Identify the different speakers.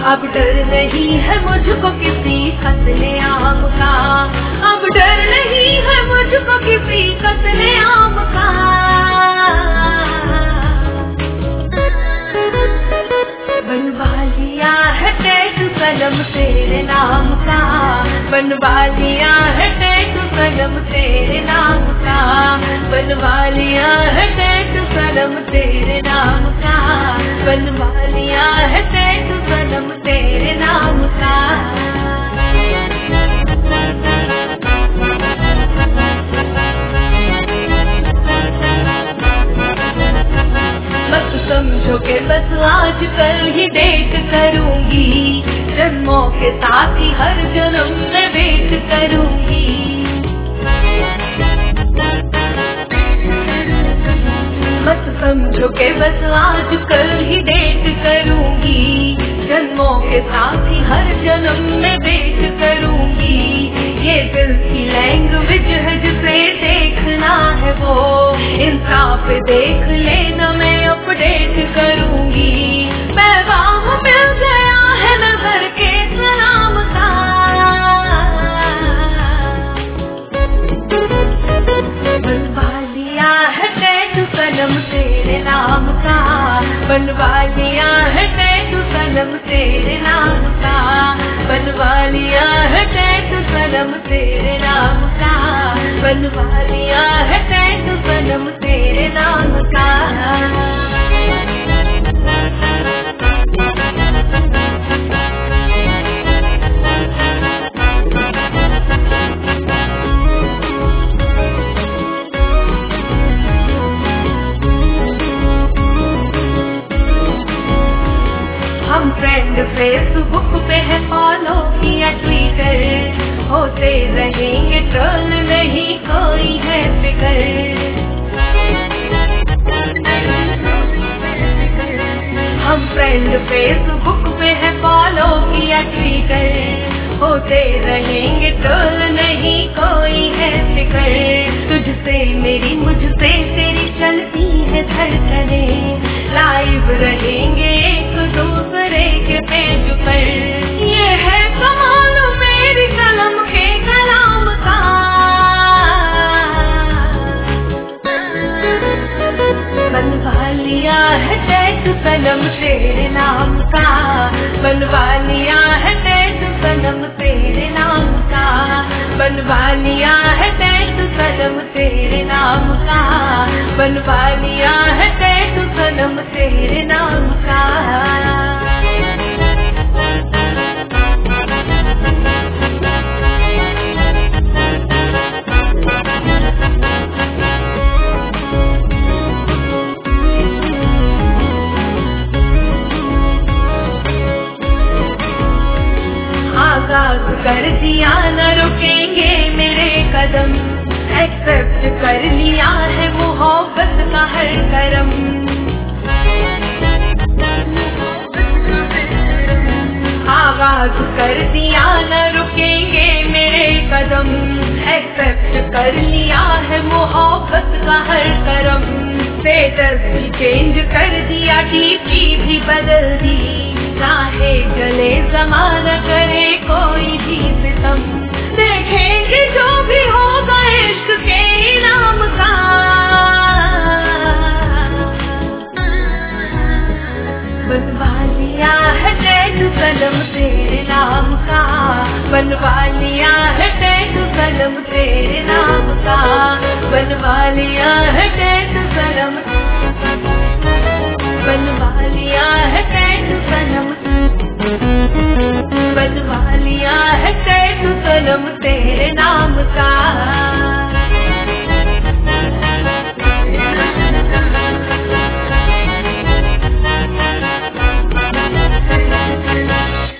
Speaker 1: अब डर नहीं है मुझको किसी कत्लेआम का, अब डर नहीं है मुझको किसी कत्लेआम का। बनवा लिया है टैटू सनम तेरे नाम का, बनवा लिया है टैटू सनम तेरे नाम का, बनवा लिया है टैटू सनम तेरे नाम का, बनवा लिया है टैटू सनम तेरे नाम का। बस समझो के बस आज कल ही डेट करूंगी, जन्मों के साथ ही हर जन्म में वेट करूंगी। बस समझो के बस आज कल ही डेट करूंगी, जन्मों के साथ ही हर जन्म में वेट करूंगी। ये दिल की लैंग्वेज है जिसे देखना है वो इंसाफ देख लेना, मैं अपडेट करूंगी। पैगाम मिल गया है नजर के सलाम का, बनवा लिया है टैटू सनम तेरे नाम का, बनवा लिया है टैटू सनम तेरे नाम का, बनवा लिया है टैटू सनम तेरे नाम का, बनवा लिया है टैटू सनम तेरे नाम का। हम फ्रेंड फेसबुक पे है, फॉलो किया ट्विटर, होते रहेंगे ट्रोल नहीं कोई है फिकर। हम फ्रेंड फेसबुक पे है, फॉलो किया ट्विटर, होते रहेंगे ट्रोल नहीं कोई है फिकर। तुझसे मेरी मुझसे तेरी चलती है धड़कने, लाइव रहेंगे एक दूसरे के पेज पर। ये है कमाल मेरी कलम के कलाम का, बनवा लिया है टैटू सनम तेरे नाम का, बनवा लिया है टैटू सनम तेरे नाम का, बनवा लिया है टैटू सनम तेरे नाम का, बनवा लिया है टैटू सनम तेरे नाम का। आगाज कर दिया न रुकेंगे मेरे कदम, एक्सेप्ट कर लिया है मोहब्बत का हर करम। आगाज कर दिया न रुकेंगे मेरे कदम, एक्सेप्ट कर लिया है मोहब्बत का हर करम। स्टेटस भी चेंज कर दिया, डीपी भी बदल दी, चाहे जले ज़माना करे कोई भी सितम। देखेंगे जो भी होगा इश्क के इनाम का, बनवा लिया है टैटू सनम तेरे नाम का, बनवा लिया है टैटू सनम तेरे नाम का, बनवा लिया है टैटू सनम, बनवा लिया है टैटू सनम।